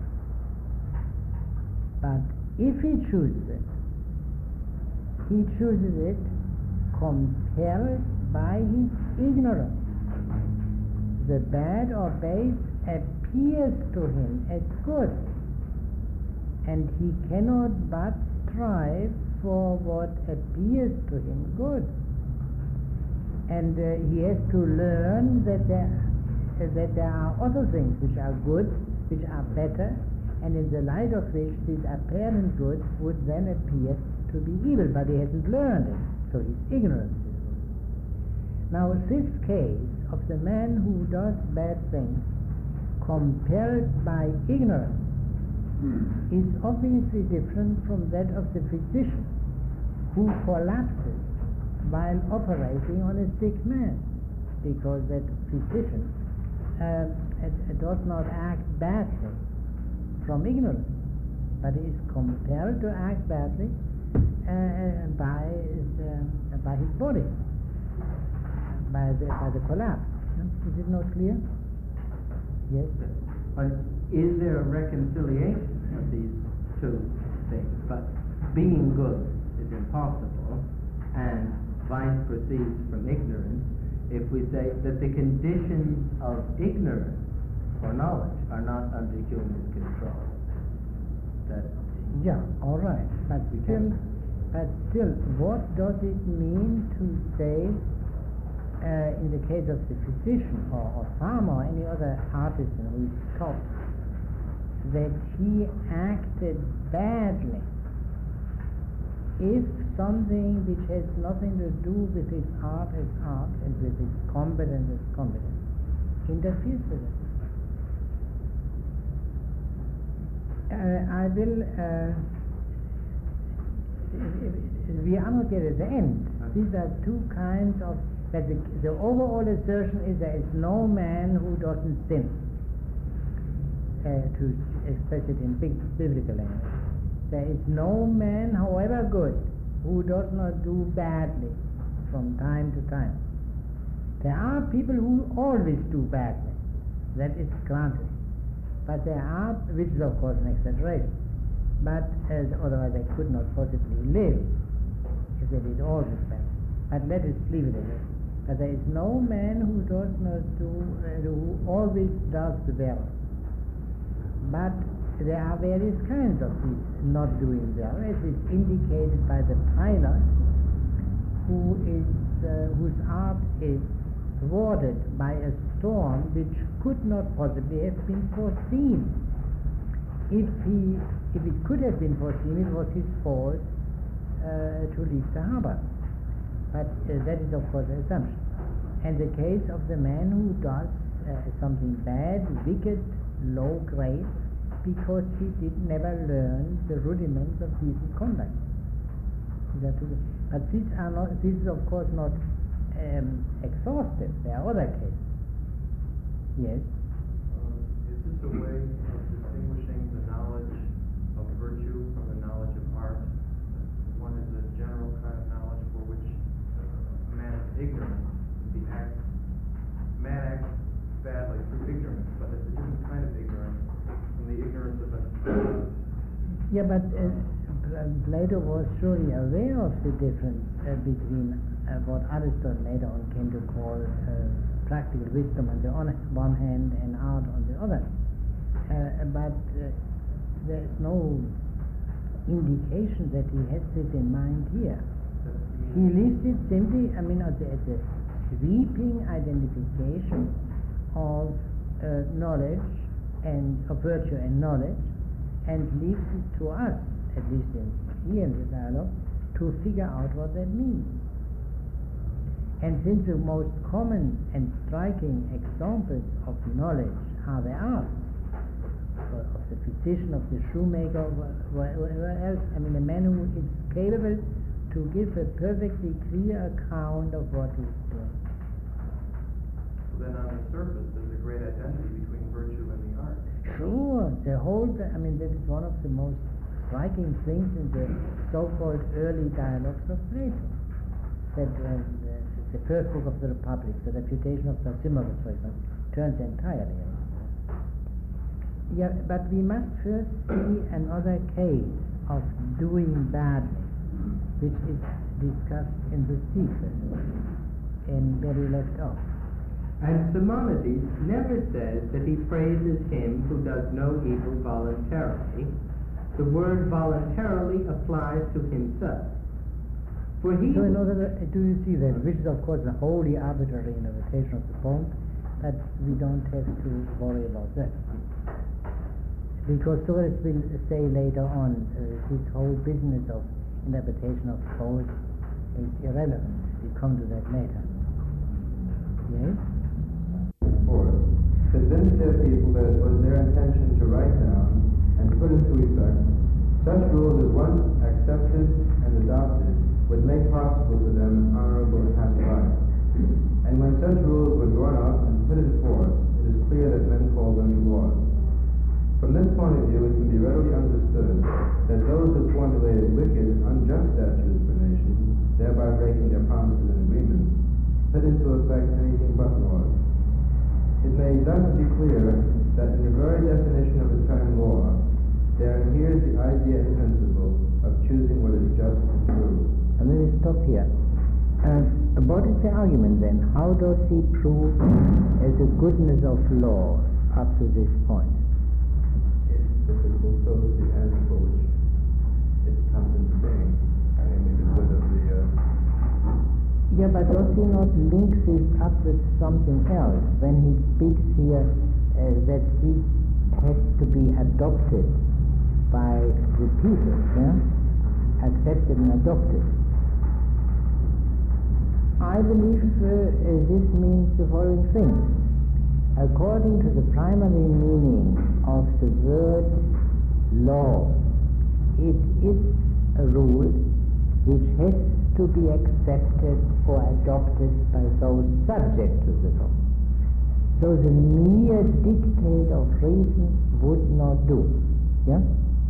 But if he chooses it, he chooses it compelled by his ignorance. The bad or base appears to him as good, and he cannot but strive for what appears to him good. And uh, he has to learn that there, uh, that there are other things which are good, which are better, and in the light of which this apparent good would then appear to be evil, but he hasn't learned it, so he's ignorant. Now this case of the man who does bad things compelled by ignorance is obviously different from that of the physician who collapses while operating on a sick man, because that physician uh, does not act badly from ignorance, but is compelled to act badly uh, by, his, uh, by his body, by the, by the collapse. Is it not clear? Yes? But is there a reconciliation of these two things? But being good is impossible, and vice proceeds from ignorance, if we say that the conditions of ignorance or knowledge are not under human control. That yeah, all right. But still, but still, what does it mean to say, uh, in the case of the physician or, or farmer or any other artisan who is taught, that he acted badly if something which has nothing to do with his art as art and with his competence as competence interferes with it? Uh, I will, uh, we are not yet at the end. These are two kinds of, that the, the overall assertion is there is no man who doesn't sin, uh, to express it in big biblical language. There is no man, however good, who does not do badly from time to time. There are people who always do badly, that is granted. But there are, which is of course an exaggeration, but uh, otherwise they could not possibly live if they did all this bad. But let us leave it at that. But there is no man who does not do, uh, who always does well. But there are various kinds of this not doing well, as is indicated by the pilot who is, uh, whose art is thwarted by a storm which could not possibly have been foreseen. If he, if it could have been foreseen, it was his fault uh, to leave the harbor. But uh, that is of course an assumption. And the case of the man who does uh, something bad, wicked, low grade, because he did never learn the rudiments of decent conduct. But these are not, this is of course not um, exhaustive. There are other cases. Yes. Um, is this a way of distinguishing the knowledge of virtue from the knowledge of art? One is a general kind of knowledge for which a man is ignorant. The act, man acts badly through ignorance, but it's a different kind of ignorance from the ignorance of a. Yeah, but uh, Plato was surely aware of the difference uh, between uh, what Aristotle later on came to call uh, practical wisdom on the one hand and art on the other. Uh, but uh, there's no indication that he has this in mind here. He leaves it simply, I mean, at the, at the sweeping identification of uh, knowledge and of virtue and knowledge, and leaves it to us, at least in here in the dialogue, to figure out what that means. And since the most common and striking examples of knowledge are the arts, of the physician, of the shoemaker, whatever else, I mean, a man who is capable to give a perfectly clear account of what he's doing. Then on the surface, there's a great identity between virtue and the art. Sure, the whole, I mean, that is one of the most striking things in the so-called early dialogues of Plato. That uh, the, the first book of the Republic, the reputation of Thrasymachus, for example, turns entirely on. Yeah, but we must first see another case of doing badly, which is discussed in the sequel, in where we left off. And Simonides never says that he praises him who does no evil voluntarily. The word voluntarily applies to himself. For he So in order to, do you see that, which is of course a wholly arbitrary interpretation of the poem, but we don't have to worry about that. Because Socrates will say later on, uh, this whole business of interpretation of poets is irrelevant. We come to that later. Yes? Fourth, convince their people that it was their intention to write down and put into effect such rules as once accepted and adopted would make possible to them an honorable and happy life. And when such rules were drawn up and put in force, it is clear that men call them laws. From this point of view, it can be readily understood that those who formulated wicked, unjust statutes for nations, thereby breaking their promises and agreements, put into effect anything but laws. It may thus be clear that in the very definition of the term law, there inheres the idea and principle of choosing what is just and true. And let us stop here. Uh, what is the argument then? How does he prove uh, the goodness of law up to this point? If, if it fulfills the end for which it comes into being, namely the good of the... Uh, Yeah, but does he not link this up with something else when he speaks here uh, that this has to be adopted by the people, yeah? Accepted and adopted? I believe uh, uh, this means the following thing. According to the primary meaning of the word law, it is a rule which has to be accepted or adopted by those subject to the law. So the mere dictate of reason would not do. Yeah?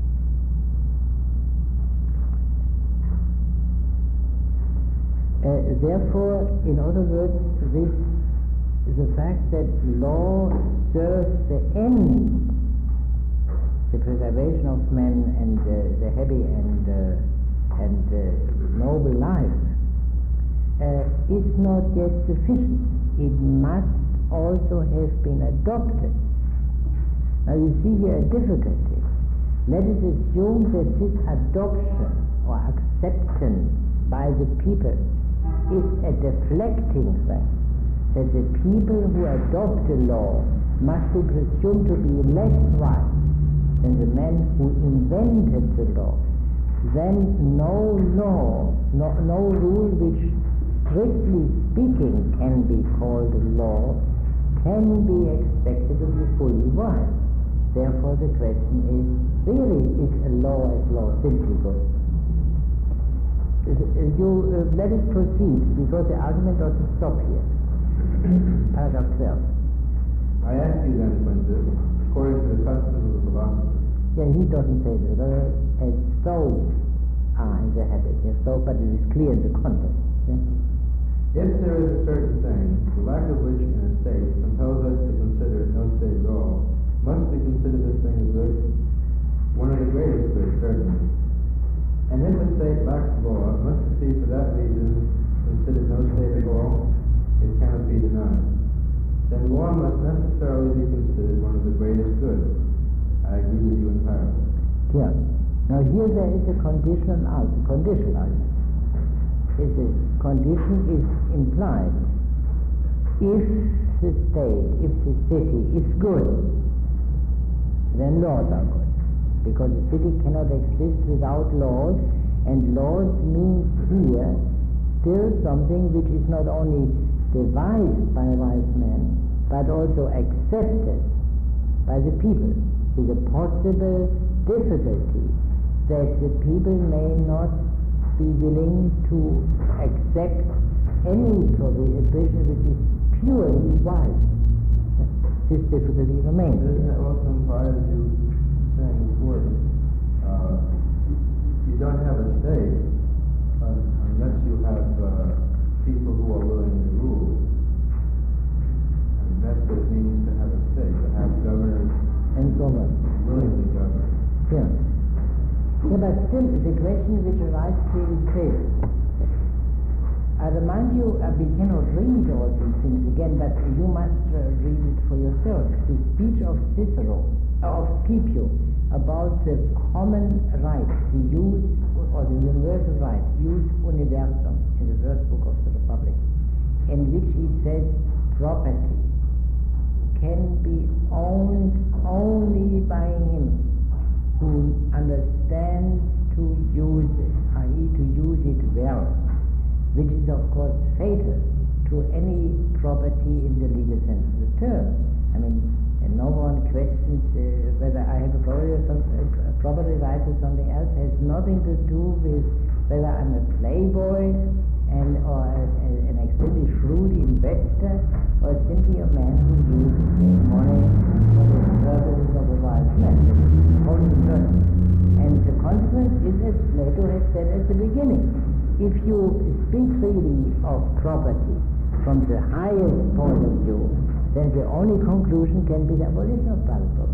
Uh, therefore, in other words, this the fact that law serves the end, the preservation of men and uh, the happy and uh, and uh, noble life, uh, is not yet sufficient. It must also have been adopted. Now you see here a difficulty. Let us assume that this adoption or acceptance by the people is a deflecting thing, that the people who adopt the law must be presumed to be less wise than the men who invented the law. then no law, no, no rule which strictly speaking can be called a law can be expected to be fully wise. Therefore the question is, really is a law as law simply good? You uh, let us proceed, because the argument doesn't stop here. Paragraph twelve. I ask you then, Quintus, according to the custom of the philosophers. Yeah, he doesn't say that. Uh, as so are in the habit. Yeah, so, but it is clear in the context. Yeah? If there is a certain thing, the lack of which in a state compels us to consider no state at all, must we consider this thing a good? One of the greatest goods, certainly. And if a state lacks law, must it be for that reason considered no state at all? It cannot be denied. Then law must necessarily be considered one of the greatest goods. I agree with you entirely. Yeah. Now here there is a conditional argument, conditional argument. If the condition is implied, if the state, if the city is good, then laws are good. Because the city cannot exist without laws, and laws means here still something which is not only devised by a wise man, but also accepted by the people, with a possible difficulty that the people may not be willing to accept any prohibition which is purely wise. This difficulty remains. Doesn't that also imply that you saying before, uh, you don't have a state uh, unless you have uh, people who are willing to rule. I mean, that's what it means to have a state, to have governors And govern. willingly govern. Yeah. Yeah, but still, the question which arises here is this. I remind you, uh, we cannot read all these things again, but you must uh, read it for yourself. The speech of Cicero, uh, of Scipio, about the common right, the use, or the universal right, use universum, in the first book of the Republic, in which he says property can be owned only by him who understands to use it, that is to use it well, which is of course fatal to any property in the legal sense of the term. I mean, and no one questions uh, whether I have a property, or some, a property right or something else. Has nothing to do with whether I'm a playboy and or a, a, an extremely shrewd investor, or simply a man who uses money for the purposes of a wise man. Only the person. And the consequence is, as Plato has said at the beginning, if you speak freely of property from the highest point of view, then the only conclusion can be the abolition of private property.